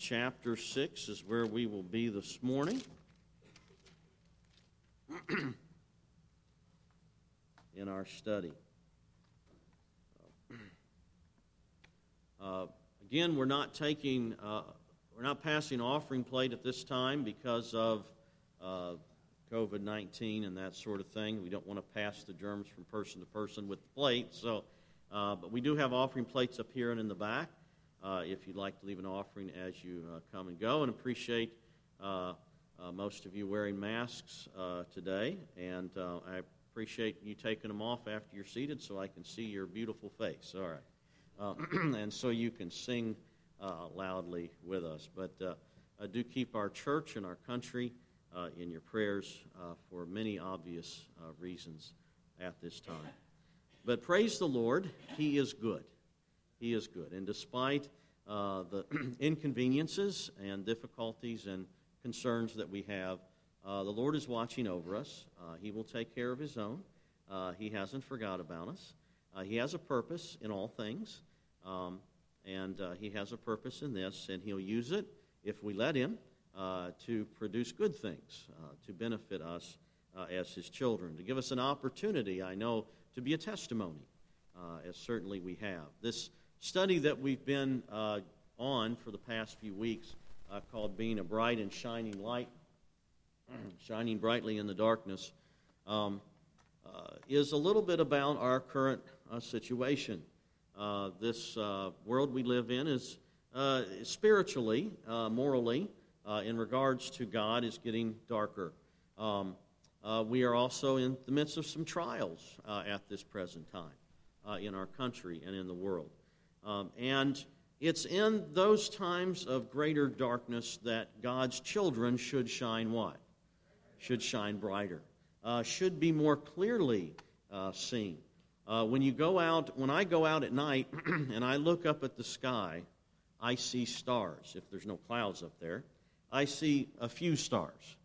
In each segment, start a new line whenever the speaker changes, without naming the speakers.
chapter 6 is where we will be this morning. In our study. Again, we're not passing offering plate at this time because of COVID-19 and that sort of thing. We don't want to pass the germs from person to person with the plate. But we do have offering plates up here and in the back. If you'd like to leave an offering as you come and go, and appreciate most of you wearing masks today, and I appreciate you taking them off after you're seated so I can see your beautiful face. All right. And so you can sing loudly with us. But do keep our church and our country in your prayers for many obvious reasons at this time. But praise the Lord, He is good. He is good. And despite the inconveniences and difficulties and concerns that we have, the Lord is watching over us. He will take care of His own. He hasn't forgot about us. He has a purpose in all things, and He has a purpose in this, and He'll use it, if we let Him, to produce good things, to benefit us as His children, to give us an opportunity, I know, to be a testimony, as certainly we have. This study that we've been on for the past few weeks, called Being a Bright and Shining Light, shining brightly in the darkness, is a little bit about our current situation. This world we live in is spiritually, morally, in regards to God, is getting darker. We are also in the midst of some trials at this present time in our country and in the world. And it's in those times of greater darkness that God's children should shine what? Should shine brighter. Should be more clearly seen. When I go out at night and I look up at the sky, I see stars. If there's no clouds up there, I see a few stars.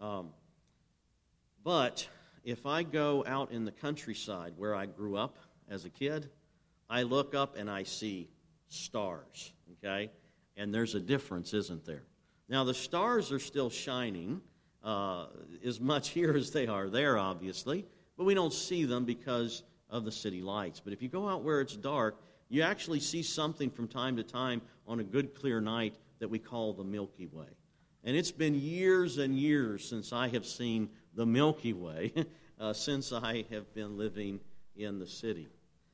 But if I go out in the countryside where I grew up as a kid, I look up and I see stars, okay? And there's a difference, isn't there? Now, the stars are still shining as much here as they are there, obviously, but we don't see them because of the city lights. But if you go out where it's dark, you actually see something from time to time on a good, clear night that we call the Milky Way. And it's been years and years since I have seen the Milky Way, since I have been living in the city.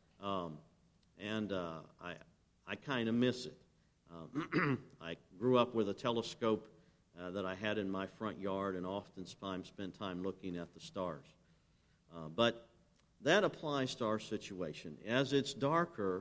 I kind of miss it. I grew up with a telescope that I had in my front yard and oftentimes spent time looking at the stars. But that applies to our situation. As it's darker,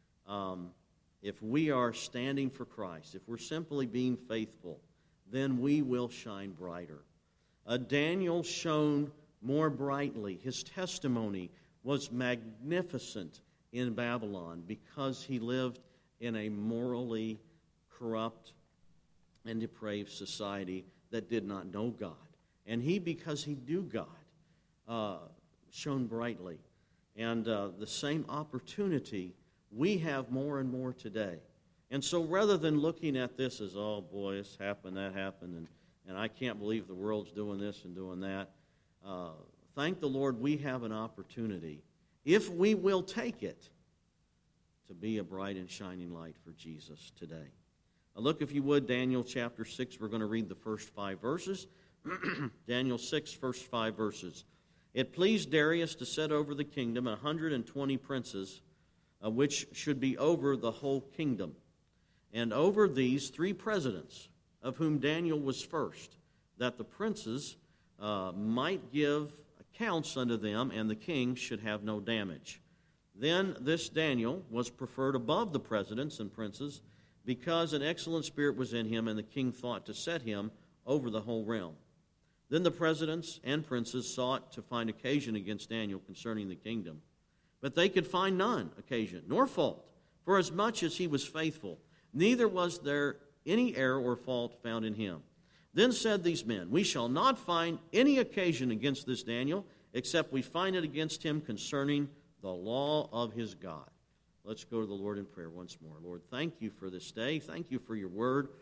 if we are standing for Christ, if we're simply being faithful, then we will shine brighter. Daniel shone more brightly. His testimony was magnificent in Babylon because he lived in a morally corrupt and depraved society that did not know God. And he, because he knew God, shone brightly. And the same opportunity we have more and more today. And so rather than looking at this as, oh boy, this happened, that happened, and I can't believe the world's doing this and doing that, thank the Lord we have an opportunity, if we will take it, to be a bright and shining light for Jesus today. Now look, if you would, Daniel chapter 6. We're going to read the first 5 verses. Daniel 6, first 5 verses. It pleased Darius to set over the kingdom 120 princes, which should be over the whole kingdom, and over these 3 presidents, of whom Daniel was first, that the princes might give accounts unto them, and the king should have no damage. Then this Daniel was preferred above the presidents and princes, because an excellent spirit was in him, and the king thought to set him over the whole realm. Then the presidents and princes sought to find occasion against Daniel concerning the kingdom. But they could find none occasion, nor fault, for as much as he was faithful, neither was there any error or fault found in him. Then said these men, we shall not find any occasion against this Daniel, except we find it against him concerning the law of his God. Let's go to the Lord in prayer once more. Lord, thank you for this day. Thank you for your word.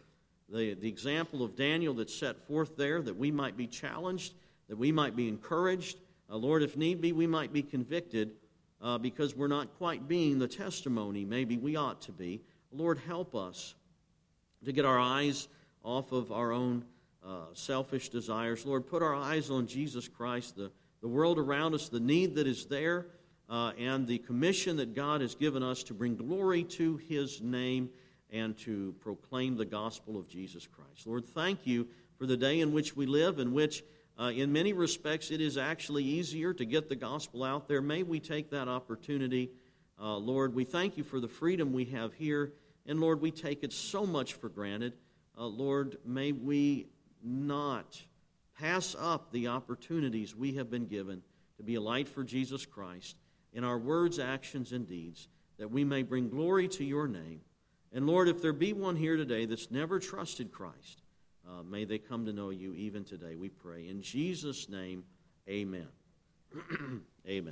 the example of Daniel that's set forth there, that we might be challenged, that we might be encouraged. Lord, if need be, we might be convicted because we're not quite being the testimony maybe we ought to be. Lord, help us to get our eyes off of our own selfish desires. Lord, put our eyes on Jesus Christ, the world around us, the need that is there, and the commission that God has given us to bring glory to His name and to proclaim the gospel of Jesus Christ. Lord, thank you for the day in which we live, in which in many respects it is actually easier to get the gospel out there. May we take that opportunity. Lord, we thank you for the freedom we have here, and Lord, we take it so much for granted. Lord, may we not pass up the opportunities we have been given to be a light for Jesus Christ in our words, actions, and deeds, that we may bring glory to your name. And Lord, if there be one here today that's never trusted Christ, may they come to know you even today, we pray. In Jesus' name, amen. Amen.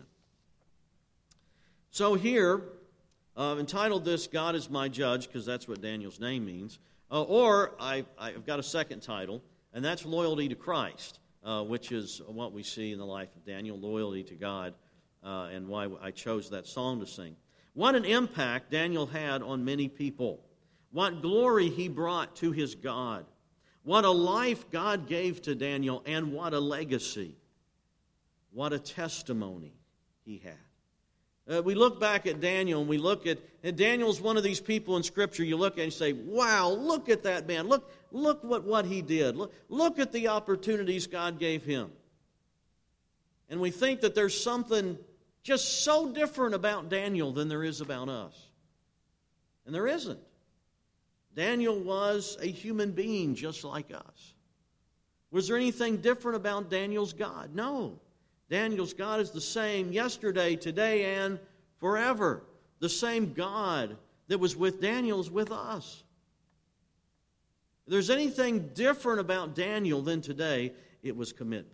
So here, entitled this, God is My Judge, because that's what Daniel's name means. Or I've got a second title, and that's Loyalty to Christ, which is what we see in the life of Daniel, loyalty to God, and why I chose that song to sing. What an impact Daniel had on many people. What glory he brought to his God. What a life God gave to Daniel, and what a legacy. What a testimony he had. We look back at Daniel, and we look at, and Daniel's one of these people in Scripture you look at and you say, wow, look at that man. Look what he did. Look at the opportunities God gave him. And we think that there's something just so different about Daniel than there is about us. And there isn't. Daniel was a human being just like us. Was there anything different about Daniel's God? No. Daniel's God is the same yesterday, today, and forever. The same God that was with Daniel is with us. If there's anything different about Daniel than today, it was commitment.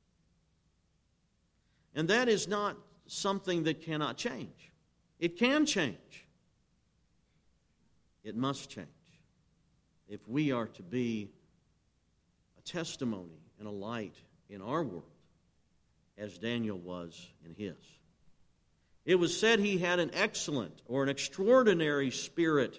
And that is not something that cannot change. It can change. It must change if we are to be a testimony and a light in our world as Daniel was in his. It was said he had an excellent or an extraordinary spirit.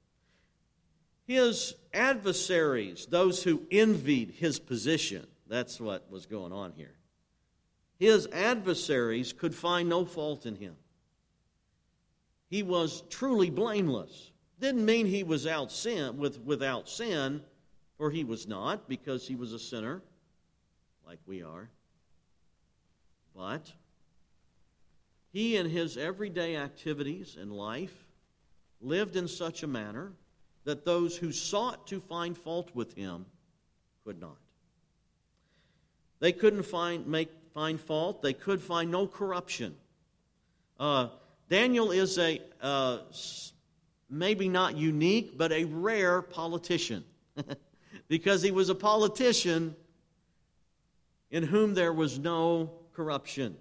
His adversaries, those who envied his position, that's what was going on here. His adversaries could find no fault in him. He was truly blameless. Didn't mean he was without sin, for he was not, because he was a sinner, like we are. But he, in his everyday activities in life, lived in such a manner that those who sought to find fault with him could not. They couldn't find fault. They could find no corruption. Daniel is a maybe not unique, but a rare politician. Because he was a politician in whom there was no corruption.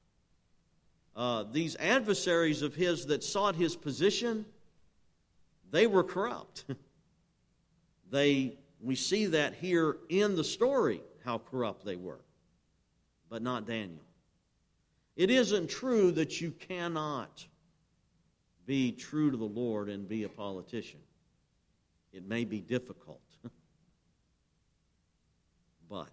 These adversaries of his that sought his position, they were corrupt. We see that here in the story, how corrupt they were. But not Daniel. It isn't true that you cannot be true to the Lord and be a politician. It may be difficult. But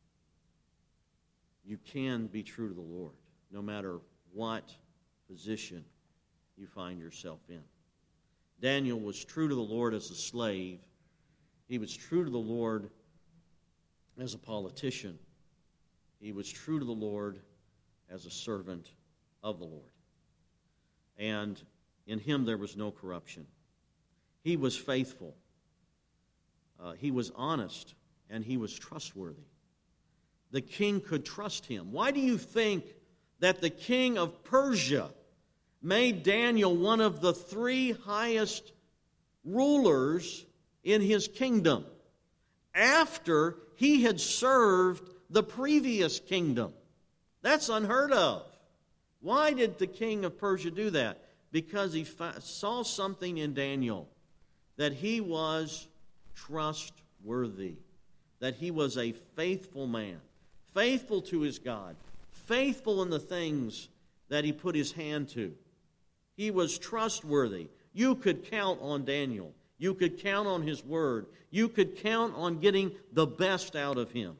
you can be true to the Lord, no matter what position you find yourself in. Daniel was true to the Lord as a slave. He was true to the Lord as a politician. He was true to the Lord as a servant of the Lord. And in him there was no corruption. He was faithful. He was honest, and he was trustworthy. The king could trust him. Why do you think that the king of Persia made Daniel one of the 3 highest rulers in his kingdom after he had served the previous kingdom? That's unheard of. Why did the king of Persia do that? Because he saw something in Daniel, that he was trustworthy, that he was a faithful man, faithful to his God, faithful in the things that he put his hand to. He was trustworthy. You could count on Daniel. You could count on his word. You could count on getting the best out of him.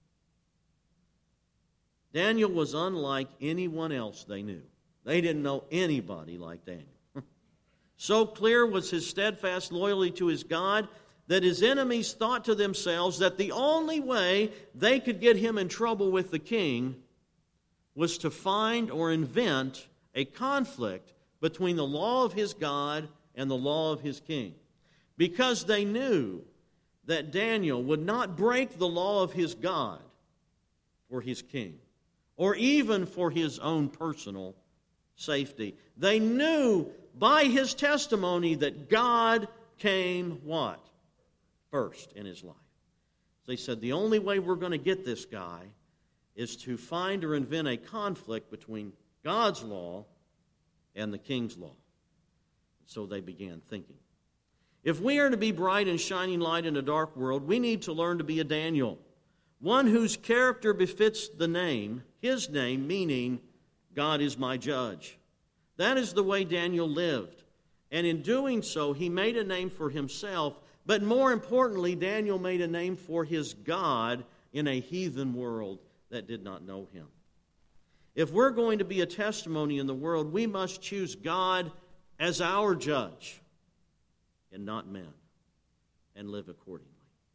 Daniel was unlike anyone else they knew. They didn't know anybody like Daniel. So clear was his steadfast loyalty to his God that his enemies thought to themselves that the only way they could get him in trouble with the king was to find or invent a conflict between the law of his God and the law of his king. Because they knew that Daniel would not break the law of his God for his king, or even for his own personal safety. They knew by his testimony that God came what? First in his life. They said the only way we're going to get this guy is to find or invent a conflict between God's law and the king's law. So they began thinking. If we are to be bright and shining light in a dark world, we need to learn to be a Daniel, one whose character befits the name, his name, meaning God is my judge. That is the way Daniel lived. And in doing so, he made a name for himself, but more importantly, Daniel made a name for his God in a heathen world that did not know him. If we're going to be a testimony in the world, we must choose God as our judge and not men, and live accordingly.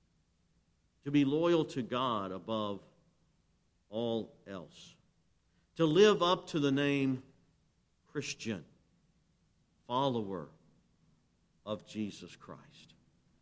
To be loyal to God above all else. To live up to the name Christian, follower of Jesus Christ.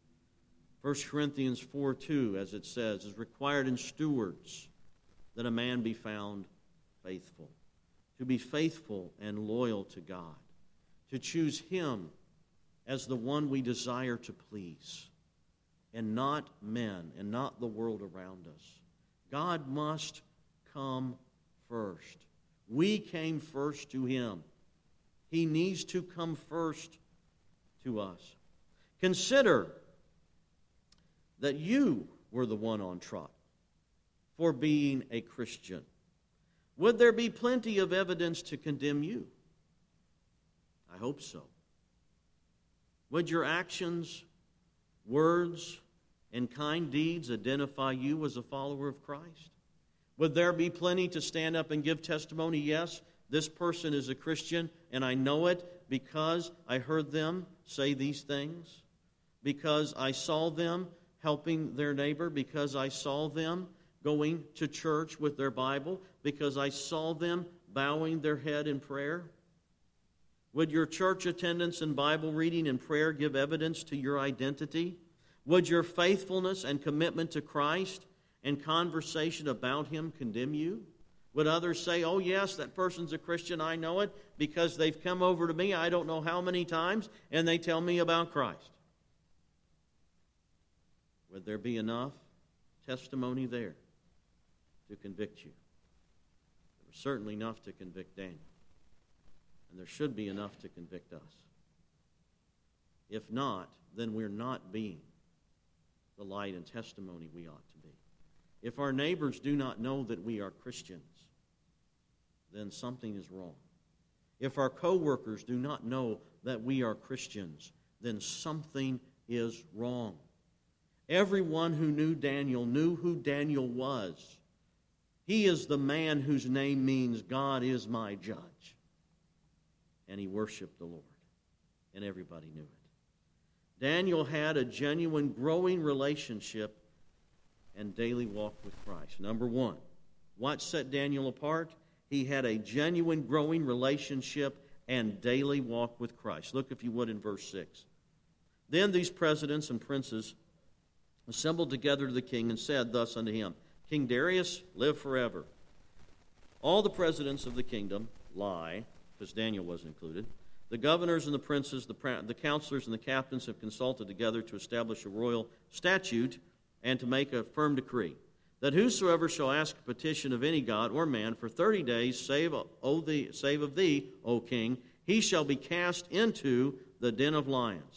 1 Corinthians 4:2, as it says, is required in stewards that a man be found faithful. To be faithful and loyal to God. To choose him as the one we desire to please, and not men, and not the world around us. God must come first. We came first to him. He needs to come first to us. Consider that you were the one on trial for being a Christian. Would there be plenty of evidence to condemn you? I hope so. Would your actions, words, and kind deeds identify you as a follower of Christ? Would there be plenty to stand up and give testimony? Yes, this person is a Christian, and I know it because I heard them say these things, because I saw them helping their neighbor, because I saw them going to church with their Bible, because I saw them bowing their head in prayer. Would your church attendance and Bible reading and prayer give evidence to your identity? Would your faithfulness and commitment to Christ and conversation about him condemn you? Would others say, oh yes, that person's a Christian, I know it, because they've come over to me I don't know how many times, and they tell me about Christ? Would there be enough testimony there to convict you? There was certainly enough to convict Daniel. And there should be enough to convict us. If not, then we're not being the light and testimony we ought to be. If our neighbors do not know that we are Christians, then something is wrong. If our co-workers do not know that we are Christians, then something is wrong. Everyone who knew Daniel knew who Daniel was. He is the man whose name means God is my judge. And he worshiped the Lord. And everybody knew it. Daniel had a genuine, growing relationship and daily walk with Christ. Number one, what set Daniel apart? He had a genuine, growing relationship and daily walk with Christ. Look, if you would, in verse 6. Then these presidents and princes assembled together to the king and said thus unto him, King Darius, live forever. All the presidents of the kingdom lie, because Daniel wasn't included. The governors and the princes, the counselors and the captains have consulted together to establish a royal statute and to make a firm decree, that whosoever shall ask a petition of any god or man for 30 days, save of thee, O king, he shall be cast into the den of lions.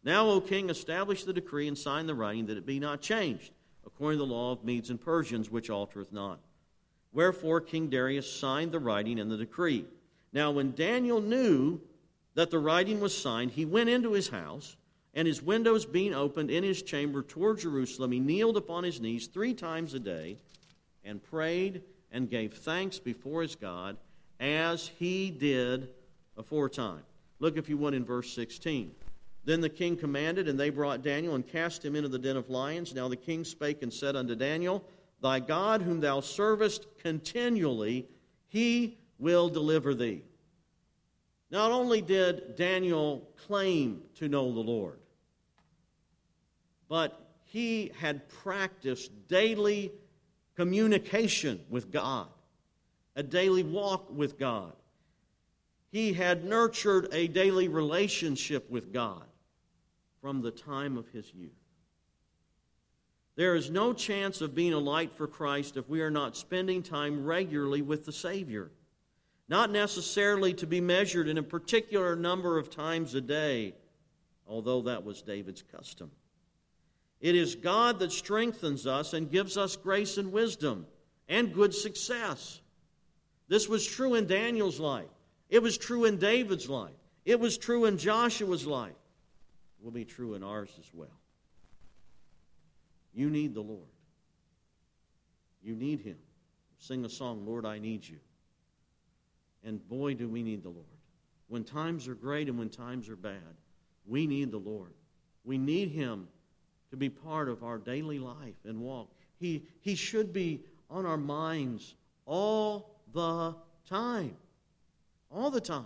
Now, O king, establish the decree and sign the writing, that it be not changed, according to the law of Medes and Persians, which altereth not. Wherefore King Darius signed the writing and the decree. Now when Daniel knew that the writing was signed, he went into his house, and his windows being opened in his chamber toward Jerusalem, he kneeled upon his knees 3 times a day, and prayed and gave thanks before his God, as he did aforetime. Look, if you would, in verse 16. Then the king commanded, and they brought Daniel and cast him into the den of lions. Now the king spake and said unto Daniel, Thy God whom thou servest continually, he will deliver thee. Not only did Daniel claim to know the Lord, but he had practiced daily communication with God, a daily walk with God. He had nurtured a daily relationship with God from the time of his youth. There is no chance of being a light for Christ if we are not spending time regularly with the Savior. Not necessarily to be measured in a particular number of times a day, although that was David's custom. It is God that strengthens us and gives us grace and wisdom and good success. This was true in Daniel's life. It was true in David's life. It was true in Joshua's life. It will be true in ours as well. You need the Lord. You need Him. Sing a song, Lord, I need you. And boy, do we need the Lord. When times are great and when times are bad, we need the Lord. We need Him to be part of our daily life and walk. He should be on our minds all the time. All the time.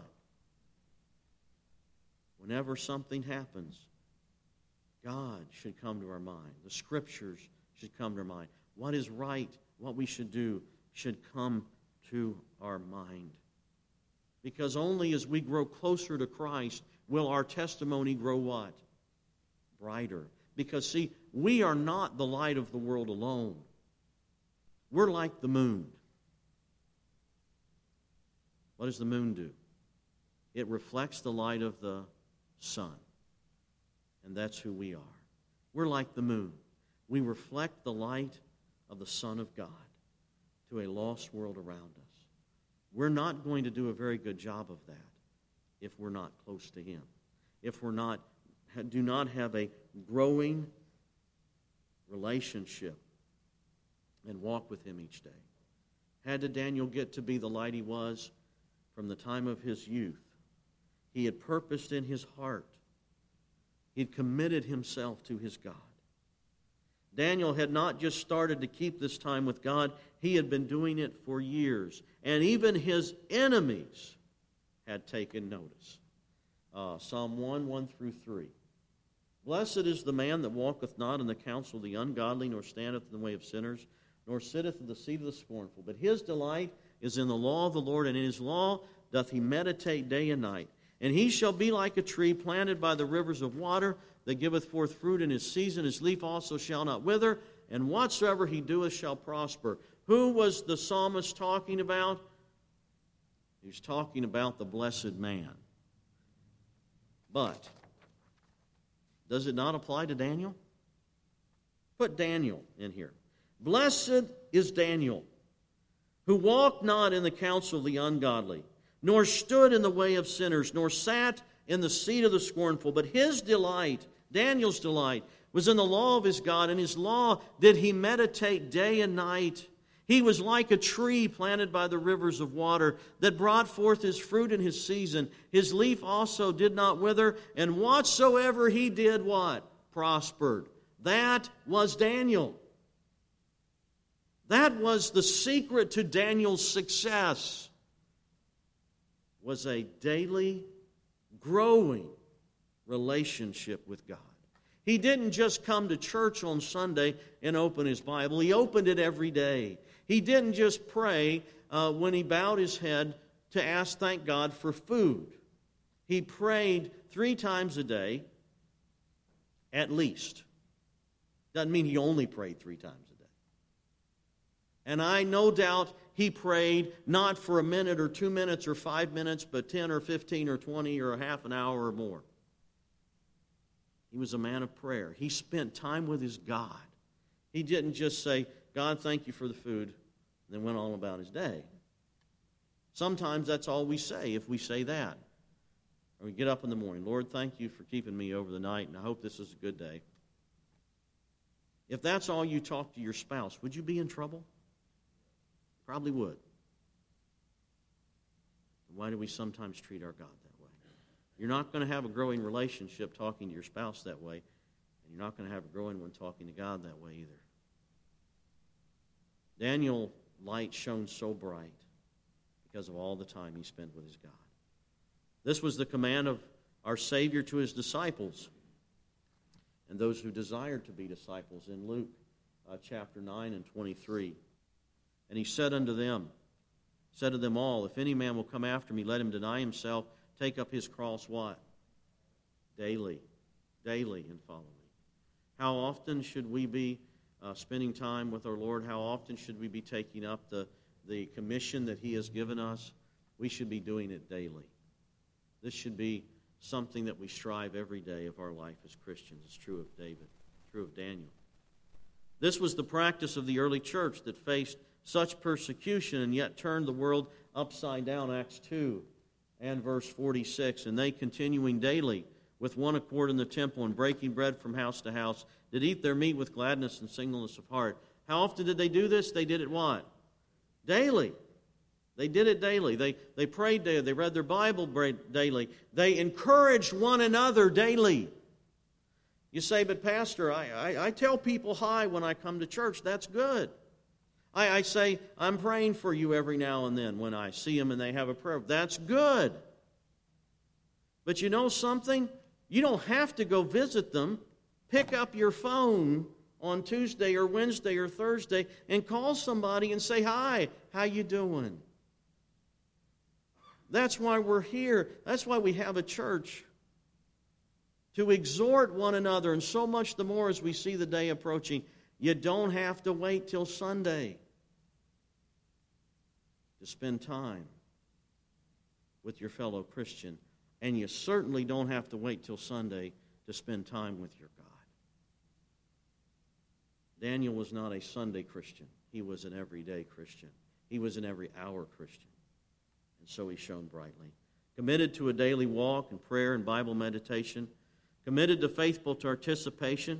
Whenever something happens, God should come to our mind. The Scriptures should come to our mind. What is right, what we should do, should come to our mind. Because only as we grow closer to Christ will our testimony grow what? Brighter. Because, see, we are not the light of the world alone. We're like the moon. What does the moon do? It reflects the light of the sun. And that's who we are. We're like the moon. We reflect the light of the Son of God to a lost world around us. We're not going to do a very good job of that if we're not close to Him. If we do not have a growing relationship and walk with Him each day. How did Daniel get to be the light he was? From the time of his youth. He had purposed in his heart. He had committed himself to his God. Daniel had not just started to keep this time with God, he had been doing it for years. And even his enemies had taken notice. Psalm 1 through 3. Blessed is the man that walketh not in the counsel of the ungodly, nor standeth in the way of sinners, nor sitteth in the seat of the scornful. But his delight is in the law of the Lord, and in his law doth he meditate day and night. And he shall be like a tree planted by the rivers of water, that giveth forth fruit in his season. His leaf also shall not wither, and whatsoever he doeth shall prosper. Who was the psalmist talking about? He was talking about the blessed man. But does it not apply to Daniel? Put Daniel in here. Blessed is Daniel, who walked not in the counsel of the ungodly, nor stood in the way of sinners, nor sat in the seat of the scornful. But his delight, Daniel's delight, was in the law of his God, and his law did he meditate day and night. He was like a tree planted by the rivers of water, that brought forth his fruit in his season. His leaf also did not wither, and whatsoever he did, what? Prospered. That was Daniel. That was the secret to Daniel's success, was a daily, growing relationship with God. He didn't just come to church on Sunday and open his Bible. He opened it every day. He didn't just pray when he bowed his head to thank God for food. He prayed 3 times a day, at least. Doesn't mean he only prayed 3 times a day. And I no doubt he prayed not for a minute or 2 minutes or 5 minutes, but 10 or 15 or 20 or a half an hour or more. He was a man of prayer. He spent time with his God. He didn't just say, God, thank you for the food, and then went on about his day. Sometimes that's all we say, if we say that. Or we get up in the morning, Lord, thank you for keeping me over the night, and I hope this is a good day. If that's all you talk to your spouse, would you be in trouble? Probably would. Why do we sometimes treat our God that way? You're not going to have a growing relationship talking to your spouse that way, and you're not going to have a growing one talking to God that way either. Daniel's light shone so bright because of all the time he spent with his God. This was the command of our Savior to his disciples and those who desired to be disciples in Luke chapter 9 and 23. And he said unto them, said to them all, if any man will come after me, let him deny himself, take up his cross, what? Daily, and follow me. How often should we be spending time with our Lord? How often should we be taking up the commission that he has given us? We should be doing it daily. This should be something that we strive every day of our life as Christians. It's true of David, true of Daniel. This was the practice of the early church that faced such persecution and yet turned the world upside down, Acts 2 and verse 46. And they, continuing daily with one accord in the temple and breaking bread from house to house, did eat their meat with gladness and singleness of heart. How often did they do this? They did it what? Daily. They did it daily. They prayed daily. They read their Bible daily. They encouraged one another daily. You say, but Pastor, I tell people hi when I come to church. That's good. I say, I'm praying for you every now and then when I see them and they have a prayer. That's good. But you know something? You don't have to go visit them. Pick up your phone on Tuesday or Wednesday or Thursday and call somebody and say, hi, how you doing? That's why we're here. That's why we have a church. To exhort one another, and so much the more as we see the day approaching. You don't have to wait till Sunday to spend time with your fellow Christian. And you certainly don't have to wait till Sunday to spend time with your God. Daniel was not a Sunday Christian. He was an everyday Christian. He was an every hour Christian. And so he shone brightly. Committed to a daily walk in prayer and Bible meditation. Committed to faithful participation,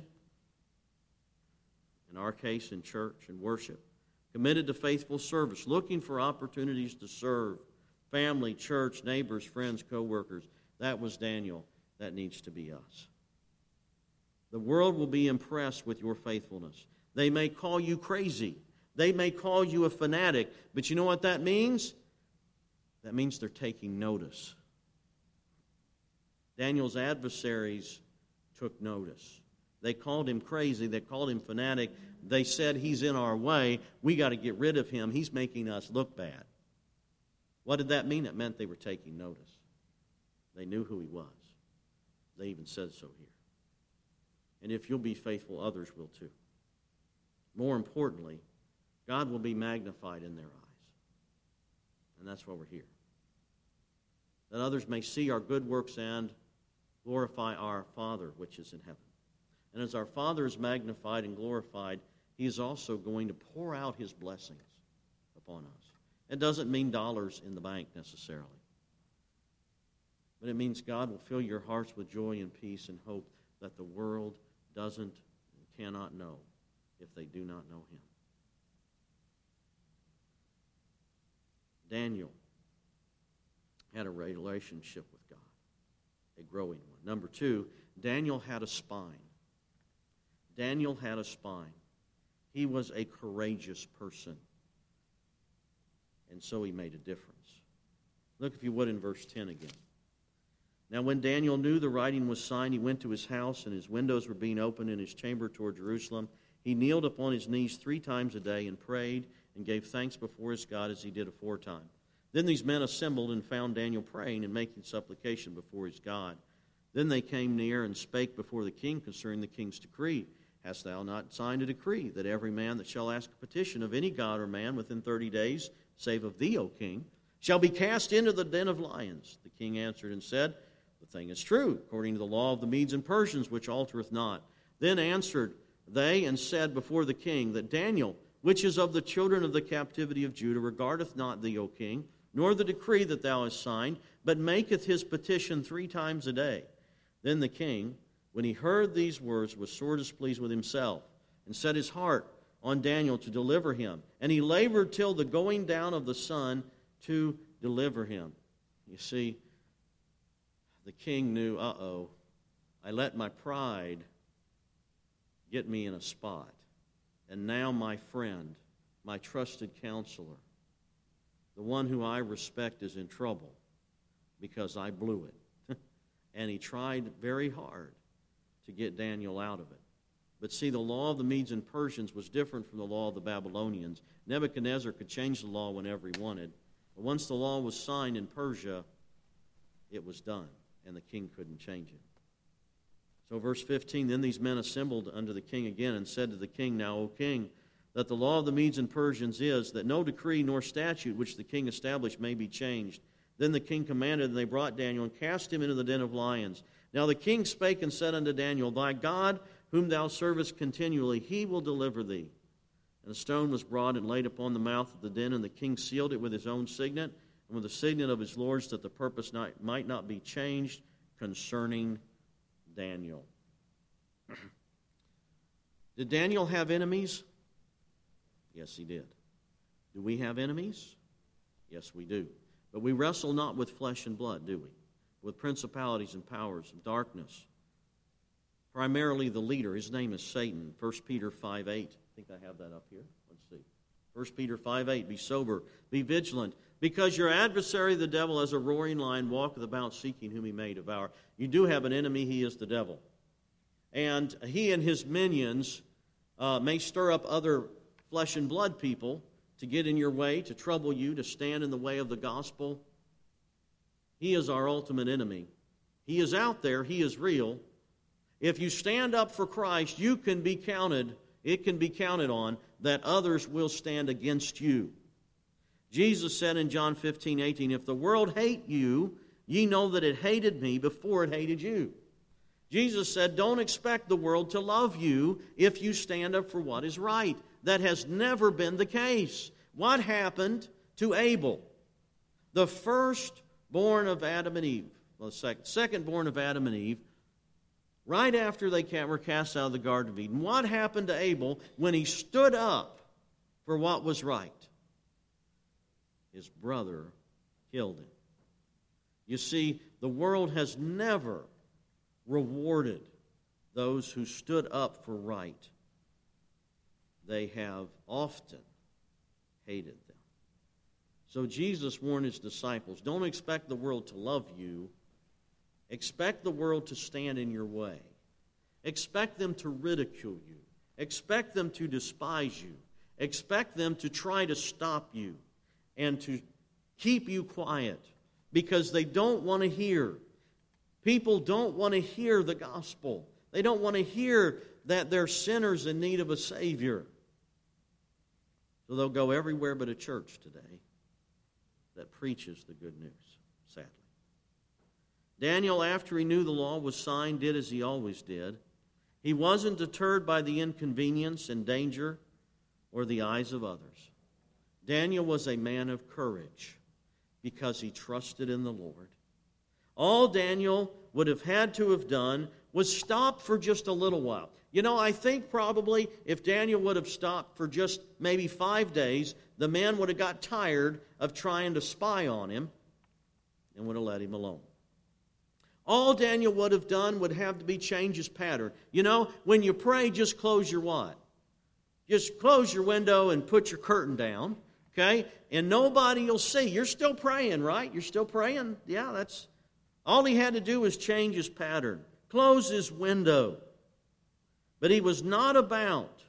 in our case in church and worship. Committed to faithful service, looking for opportunities to serve family, church, neighbors, friends, co-workers. That was Daniel. That needs to be us. The world will be impressed with your faithfulness. They may call you crazy. They may call you a fanatic. But you know what that means? That means they're taking notice. Daniel's adversaries took notice. They called him crazy. They called him fanatic. They said, he's in our way. We got to get rid of him. He's making us look bad. What did that mean? It meant they were taking notice. They knew who he was. They even said so here. And if you'll be faithful, others will too. More importantly, God will be magnified in their eyes. And that's why we're here. That others may see our good works and glorify our Father which is in heaven. And as our Father is magnified and glorified, He is also going to pour out His blessings upon us. It doesn't mean dollars in the bank necessarily. But it means God will fill your hearts with joy and peace and hope that the world doesn't and cannot know if they do not know Him. Daniel had a relationship with God, a growing one. Number 2, Daniel had a spine. Daniel had a spine. He was a courageous person. And so he made a difference. Look, if you would, in verse 10 again. Now when Daniel knew the writing was signed, he went to his house, and his windows were being opened in his chamber toward Jerusalem. He kneeled upon his knees 3 times a day and prayed and gave thanks before his God as he did aforetime. Then these men assembled and found Daniel praying and making supplication before his God. Then they came near and spake before the king concerning the king's decree. Hast thou not signed a decree that every man that shall ask a petition of any god or man within 30 days, save of thee, O king, shall be cast into the den of lions? The king answered and said, The thing is true, according to the law of the Medes and Persians, which altereth not. Then answered they and said before the king, that Daniel, which is of the children of the captivity of Judah, regardeth not thee, O king, nor the decree that thou hast signed, but maketh his petition 3 times a day. Then the king, when he heard these words, was sore displeased with himself, and set his heart on Daniel to deliver him. And he labored till the going down of the sun to deliver him. You see, the king knew, I let my pride get me in a spot. And now my friend, my trusted counselor, the one who I respect, is in trouble because I blew it. And he tried very hard to get Daniel out of it. But see, the law of the Medes and Persians was different from the law of the Babylonians. Nebuchadnezzar could change the law whenever he wanted. But once the law was signed in Persia, it was done, and the king couldn't change it. So verse 15, then these men assembled unto the king again and said to the king, Now, O king, that the law of the Medes and Persians is, that no decree nor statute which the king established may be changed. Then the king commanded, and they brought Daniel and cast him into the den of lions. Now the king spake and said unto Daniel, Thy God, whom thou servest continually, he will deliver thee. And a stone was brought and laid upon the mouth of the den, and the king sealed it with his own signet, and with the signet of his lords, that the purpose might not be changed concerning Daniel. Did Daniel have enemies? Yes, he did. Do we have enemies? Yes, we do. But we wrestle not with flesh and blood, do we? With principalities and powers of darkness. Primarily the leader, his name is Satan. 1 Peter 5:8. I think I have that up here. Let's see. 1 Peter 5:8. Be sober, be vigilant, because your adversary, the devil, as a roaring lion, walketh about seeking whom he may devour. You do have an enemy, he is the devil. And he and his minions may stir up other flesh and blood people to get in your way, to trouble you, to stand in the way of the gospel. He is our ultimate enemy. He is out there. He is real. If you stand up for Christ, it can be counted on that others will stand against you. Jesus said in John 15:18, If the world hate you, ye know that it hated me before it hated you. Jesus said, don't expect the world to love you if you stand up for what is right. That has never been the case. What happened to Abel? The firstborn of Adam and Eve, well, second-born of Adam and Eve, right after they were cast out of the Garden of Eden. What happened to Abel when he stood up for what was right? His brother killed him. You see, the world has never rewarded those who stood up for right. They have often hated them. So Jesus warned his disciples, don't expect the world to love you. Expect the world to stand in your way. Expect them to ridicule you. Expect them to despise you. Expect them to try to stop you and to keep you quiet because they don't want to hear. People don't want to hear the gospel. They don't want to hear that they're sinners in need of a Savior. So they'll go everywhere but a church today that preaches the good news, sadly. Daniel, after he knew the law was signed, did as he always did. He wasn't deterred by the inconvenience and danger or the eyes of others. Daniel was a man of courage because he trusted in the Lord. All Daniel would have had to have done was stop for just a little while. You know, I think probably if Daniel would have stopped for just maybe 5 days, the men would have got tired of trying to spy on him and would have let him alone. All Daniel would have done would have to be change his pattern. You know, when you pray, just close your what? Just close your window and put your curtain down, okay? And nobody will see. You're still praying, right? You're still praying? Yeah, that's... All he had to do was change his pattern, close his window. But he was not about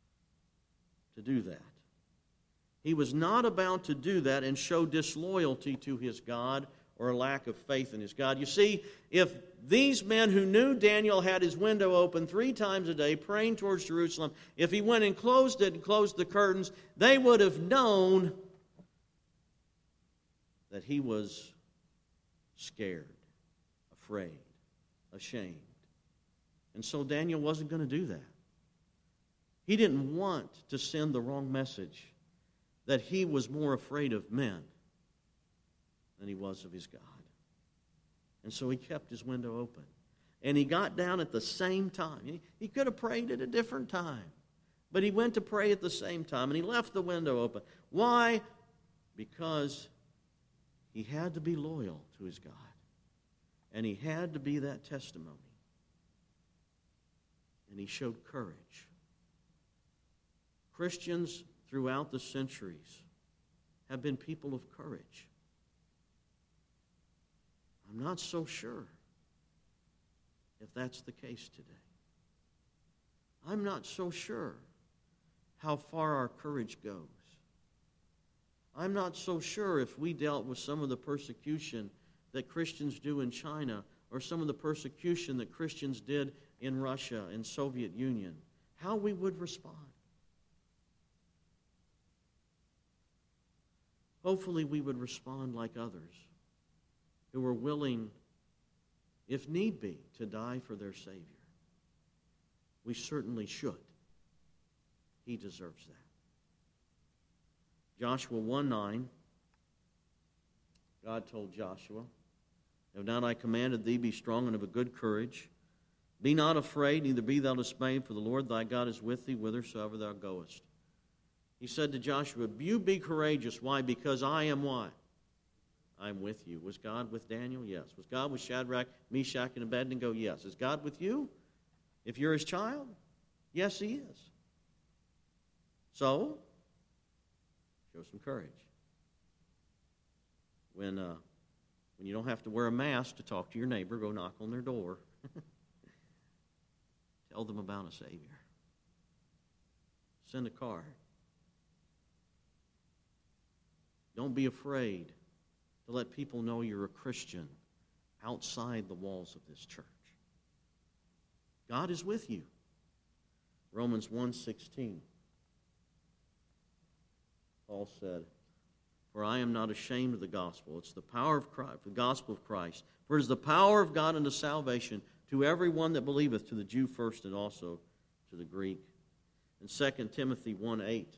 to do that. He was not about to do that and show disloyalty to his God or a lack of faith in his God. You see, if these men who knew Daniel had his window open 3 times a day, praying towards Jerusalem, if he went and closed it and closed the curtains, they would have known that he was scared, afraid, ashamed. And so Daniel wasn't going to do that. He didn't want to send the wrong message that he was more afraid of men than he was of his God. And so he kept his window open. And he got down at the same time. He could have prayed at a different time, but he went to pray at the same time, and he left the window open. Why? Because he had to be loyal to his God, and he had to be that testimony. And he showed courage. Christians throughout the centuries have been people of courage. I'm not so sure if that's the case today. I'm not so sure how far our courage goes. I'm not so sure if we dealt with some of the persecution that Christians do in China or some of the persecution that Christians did in Russia and Soviet Union, how we would respond. Hopefully we would respond like others who were willing, if need be, to die for their Savior. We certainly should. He deserves that. Joshua 1:9, God told Joshua, "Have not I commanded thee, be strong and of a good courage? Be not afraid, neither be thou dismayed, for the Lord thy God is with thee whithersoever thou goest." He said to Joshua, "You be courageous." Why? Because I am what? I'm with you. Was God with Daniel? Yes. Was God with Shadrach, Meshach, and Abednego? Yes. Is God with you? If you're his child? Yes, he is. So, show some courage. When you don't have to wear a mask to talk to your neighbor, go knock on their door. Tell them about a Savior. Send a card. Don't be afraid to let people know you're a Christian outside the walls of this church. God is with you. Romans 1:16. Paul said, "For I am not ashamed of the gospel." It's the power of Christ, the gospel of Christ. "For it is the power of God unto salvation to everyone that believeth, to the Jew first and also to the Greek." In 2 Timothy 1:8.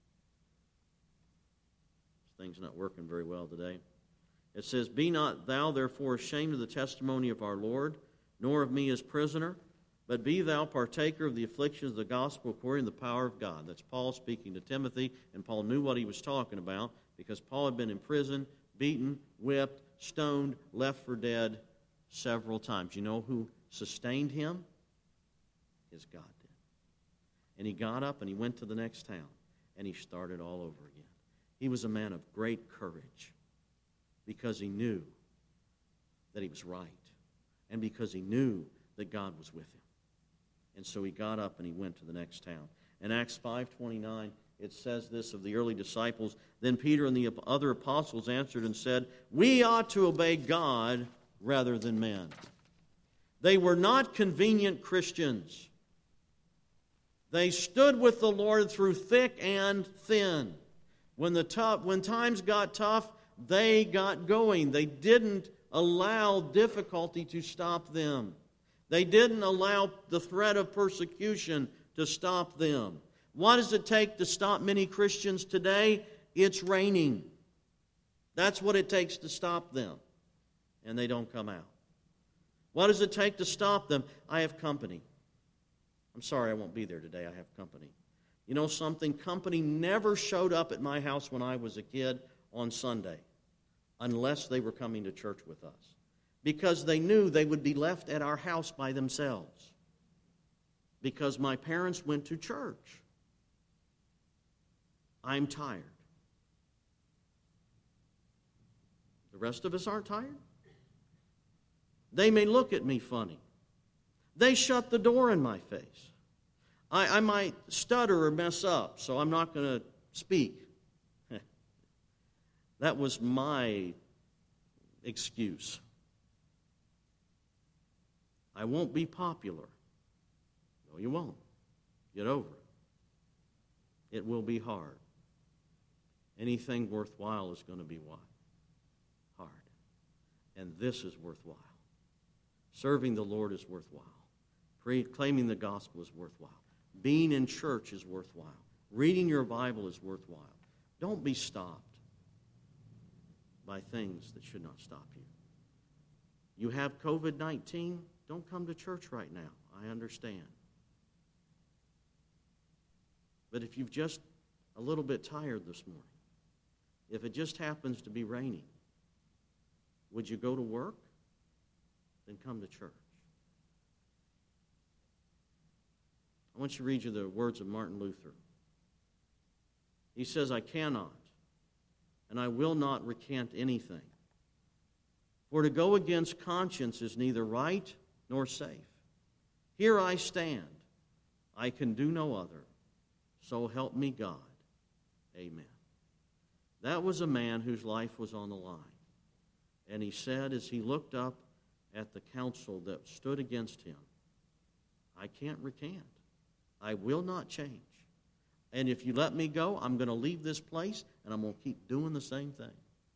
This thing's not working very well today. It says, "Be not thou therefore ashamed of the testimony of our Lord, nor of me as prisoner, but be thou partaker of the afflictions of the gospel according to the power of God." That's Paul speaking to Timothy, and Paul knew what he was talking about because Paul had been in prison, beaten, whipped, stoned, left for dead several times. You know who sustained him? His God did. And he got up and he went to the next town, and he started all over again. He was a man of great courage because he knew that he was right and because he knew that God was with him. And so he got up and he went to the next town. In Acts 5:29, it says this of the early disciples, "Then Peter and the other apostles answered and said, We ought to obey God rather than men." They were not convenient Christians. They stood with the Lord through thick and thin. When times got tough, they got going. They didn't allow difficulty to stop them. They didn't allow the threat of persecution to stop them. What does it take to stop many Christians today? It's raining. That's what it takes to stop them. And they don't come out. What does it take to stop them? I have company. I'm sorry I won't be there today. I have company. You know something? Company never showed up at my house when I was a kid on Sunday unless they were coming to church with us, because they knew they would be left at our house by themselves because my parents went to church. I'm tired. The rest of us aren't tired? They may look at me funny. They shut the door in my face. I might stutter or mess up, so I'm not going to speak. That was my excuse. I won't be popular. No, you won't. Get over it. It will be hard. Anything worthwhile is going to be what? Hard. And this is worthwhile. Serving the Lord is worthwhile. Claiming the gospel is worthwhile. Being in church is worthwhile. Reading your Bible is worthwhile. Don't be stopped by things that should not stop you. You have COVID-19, don't come to church right now. I understand. But if you've just a little bit tired this morning, if it just happens to be raining, would you go to work? Then come to church. I want you to read you the words of Martin Luther. He says, I cannot and I will not recant anything. For to go against conscience is neither right nor safe. Here I stand. I can do no other. So help me God. Amen. That was a man whose life was on the line. And he said as he looked up at the council that stood against him, I can't recant. I will not change. And if you let me go, I'm going to leave this place and I'm going to keep doing the same thing.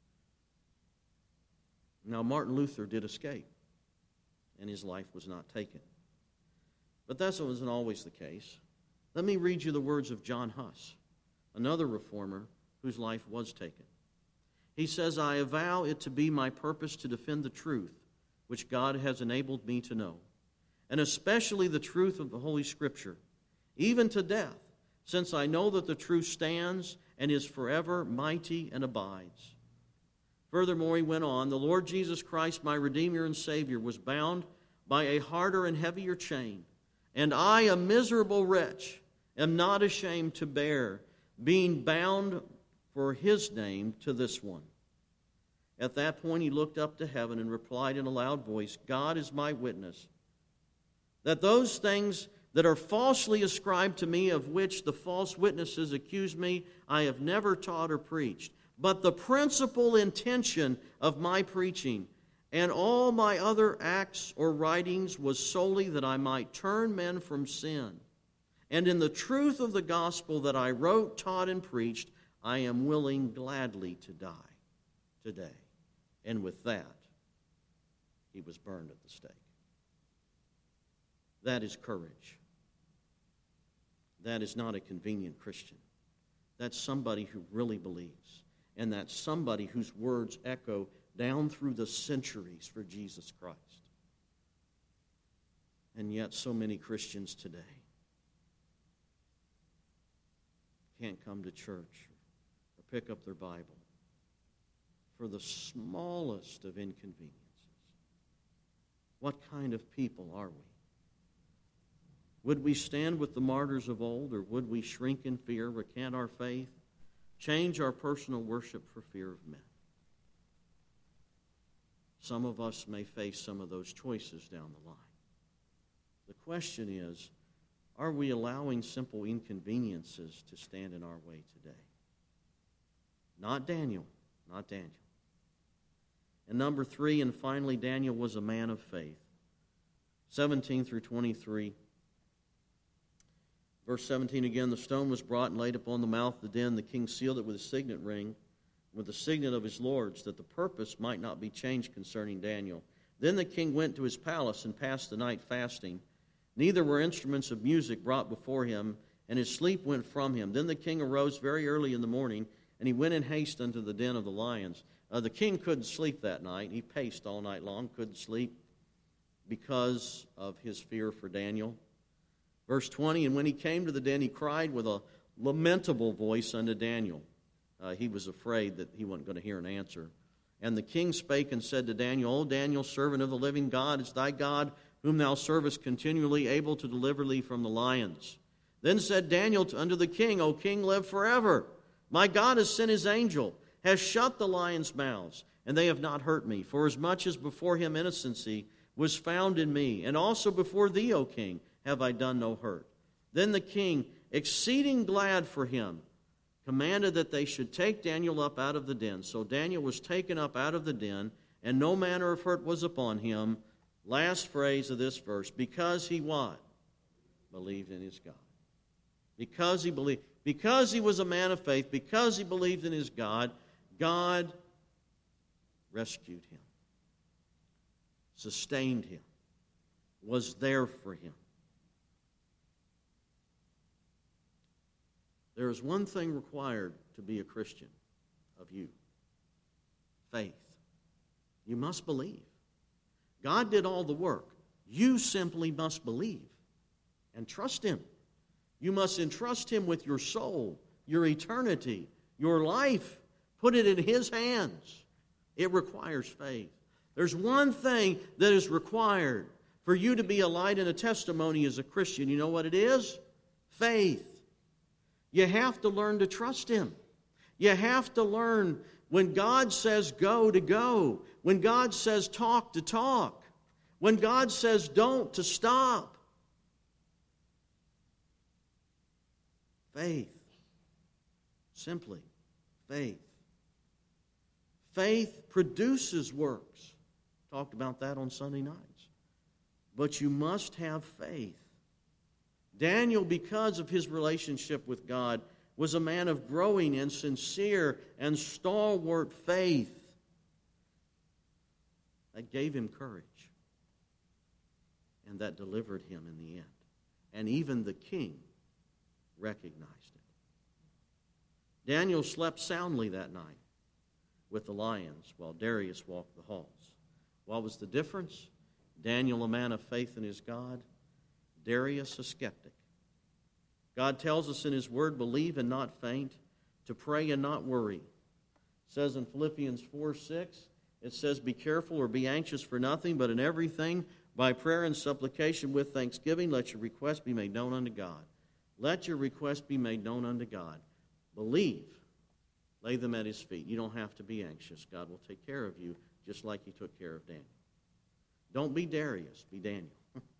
Now, Martin Luther did escape, and his life was not taken. But that wasn't always the case. Let me read you the words of John Huss, another reformer whose life was taken. He says, I avow it to be my purpose to defend the truth which God has enabled me to know, and especially the truth of the Holy Scripture, even to death, since I know that the truth stands and is forever mighty and abides. Furthermore, he went on, the Lord Jesus Christ, my Redeemer and Savior, was bound by a harder and heavier chain, and I, a miserable wretch, am not ashamed to bear, being bound for his name to this one. At that point he looked up to heaven and replied in a loud voice, God is my witness, that those things that are falsely ascribed to me, of which the false witnesses accuse me, I have never taught or preached. But the principal intention of my preaching and all my other acts or writings was solely that I might turn men from sin. And in the truth of the gospel that I wrote, taught, and preached, I am willing gladly to die today. And with that, he was burned at the stake. That is courage. That is not a convenient Christian. That's somebody who really believes. And that's somebody whose words echo down through the centuries for Jesus Christ. And yet so many Christians today can't come to church or pick up their Bible for the smallest of inconveniences. What kind of people are we? Would we stand with the martyrs of old, or would we shrink in fear, recant our faith, change our personal worship for fear of men? Some of us may face some of those choices down the line. The question is, are we allowing simple inconveniences to stand in our way today? Not Daniel. Not Daniel. And number 3, and finally, Daniel was a man of faith. 17 through 23. Verse 17 again, the stone was brought and laid upon the mouth of the den. The king sealed it with a signet ring, with the signet of his lords, that the purpose might not be changed concerning Daniel. Then the king went to his palace and passed the night fasting. Neither were instruments of music brought before him, and his sleep went from him. Then the king arose very early in the morning, and he went in haste unto the den of the lions. The king couldn't sleep that night. He paced all night long, couldn't sleep because of his fear for Daniel. Verse 20, and when he came to the den, he cried with a lamentable voice unto Daniel. He was afraid that he wasn't going to hear an answer. And the king spake and said to Daniel, O Daniel, servant of the living God, is thy God, whom thou servest continually, able to deliver thee from the lions? Then said Daniel unto the king, O king, live forever. My God has sent his angel, has shut the lions' mouths, and they have not hurt me. For as much as before him innocency was found in me, and also before thee, O king, have I done no hurt. Then the king, exceeding glad for him, commanded that they should take Daniel up out of the den. So Daniel was taken up out of the den, and no manner of hurt was upon him. Last phrase of this verse, because he what? Believed in his God. Because he believed. Because he was a man of faith, because he believed in his God, God rescued him, sustained him, was there for him. There is one thing required to be a Christian of you: faith. You must believe. God did all the work. You simply must believe and trust Him. You must entrust Him with your soul, your eternity, your life. Put it in His hands. It requires faith. There's one thing that is required for you to be a light and a testimony as a Christian. You know what it is? Faith. You have to learn to trust Him. You have to learn when God says go to go. When God says talk to talk. When God says don't to stop. Faith. Simply faith. Faith produces works. Talked about that on Sunday nights. But you must have faith. Daniel, because of his relationship with God, was a man of growing and sincere and stalwart faith that gave him courage and that delivered him in the end. And even the king recognized it. Daniel slept soundly that night with the lions while Darius walked the halls. What was the difference? Daniel, a man of faith in his God. Darius, a skeptic. God tells us in His Word, believe and not faint, to pray and not worry. It says in Philippians 4:6, it says, be careful or be anxious for nothing, but in everything, by prayer and supplication with thanksgiving, let your requests be made known unto God. Let your requests be made known unto God. Believe. Lay them at His feet. You don't have to be anxious. God will take care of you just like He took care of Daniel. Don't be Darius. Be Daniel.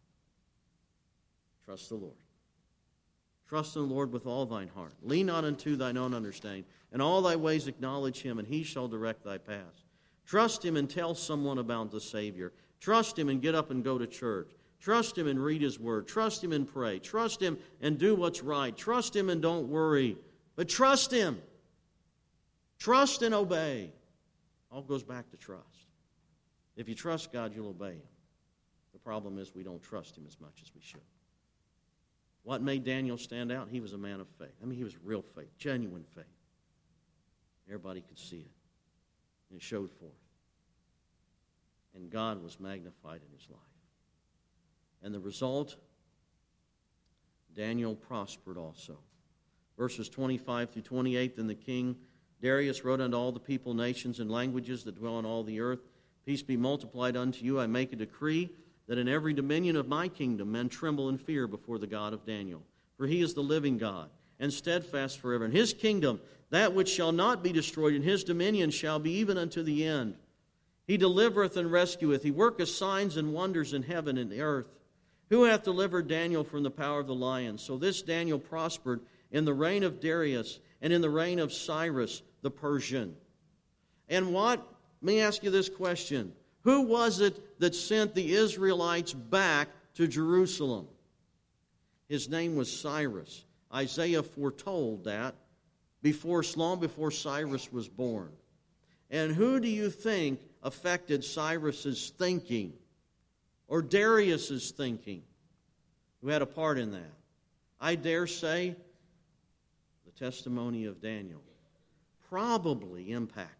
Trust the Lord. Trust in the Lord with all thine heart. Lean not unto thine own understanding. In all thy ways acknowledge Him, and He shall direct thy paths. Trust Him and tell someone about the Savior. Trust Him and get up and go to church. Trust Him and read His Word. Trust Him and pray. Trust Him and do what's right. Trust Him and don't worry. But trust Him. Trust and obey. All goes back to trust. If you trust God, you'll obey Him. The problem is we don't trust Him as much as we should. What made Daniel stand out? He was a man of faith. I mean, he was real faith, genuine faith. Everybody could see it. And it showed forth. And God was magnified in his life. And the result, Daniel prospered also. Verses 25 through 28, then the king Darius wrote unto all the people, nations, and languages that dwell on all the earth, peace be multiplied unto you. I make a decree that in every dominion of my kingdom men tremble and fear before the God of Daniel. For He is the living God, and steadfast forever. In His kingdom, that which shall not be destroyed, in His dominion shall be even unto the end. He delivereth and rescueth. He worketh signs and wonders in heaven and the earth. Who hath delivered Daniel from the power of the lions? So this Daniel prospered in the reign of Darius and in the reign of Cyrus the Persian. And what? Let me ask you this question. Who was it that sent the Israelites back to Jerusalem? His name was Cyrus. Isaiah foretold that long before Cyrus was born. And who do you think affected Cyrus's thinking or Darius's thinking? Who had a part in that? I dare say the testimony of Daniel probably impacted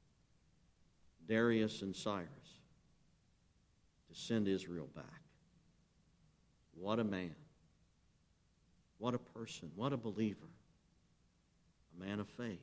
Darius and Cyrus to send Israel back. What a man. What a person. What a believer. A man of faith.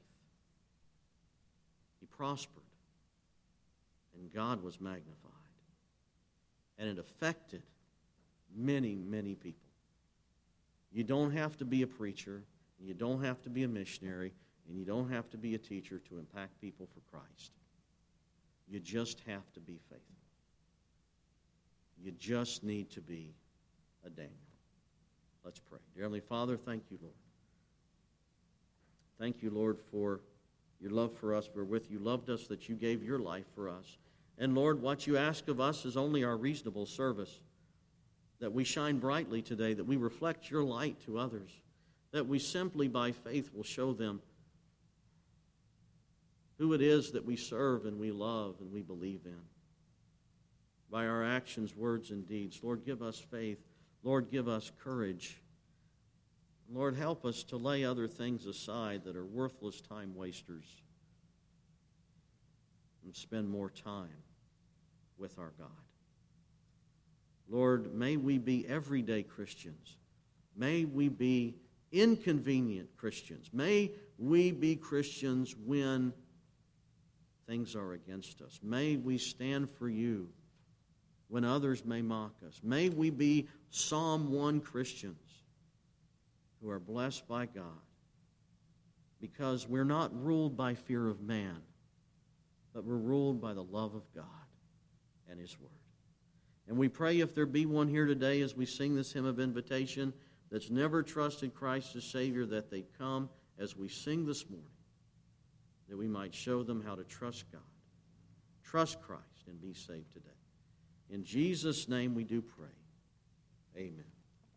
He prospered. And God was magnified. And it affected many, many people. You don't have to be a preacher. And you don't have to be a missionary. And you don't have to be a teacher to impact people for Christ. You just have to be faithful. You just need to be a Daniel. Let's pray. Dear Heavenly Father, thank you, Lord. Thank you, Lord, for your love for us, wherewith you loved us, that you gave your life for us. And Lord, what you ask of us is only our reasonable service, that we shine brightly today, that we reflect your light to others, that we simply by faith will show them who it is that we serve and we love and we believe in. by our actions, words, and deeds. Lord, give us faith. Lord, give us courage. Lord, help us to lay other things aside that are worthless time wasters and spend more time with our God. Lord, may we be everyday Christians. May we be inconvenient Christians. May we be Christians when things are against us. May we stand for you when others may mock us. May we be Psalm 1 Christians who are blessed by God because we're not ruled by fear of man, but we're ruled by the love of God and His Word. And we pray if there be one here today as we sing this hymn of invitation that's never trusted Christ as Savior, that they come as we sing this morning, that we might show them how to trust God, trust Christ, and be saved today. In Jesus' name we do pray. Amen.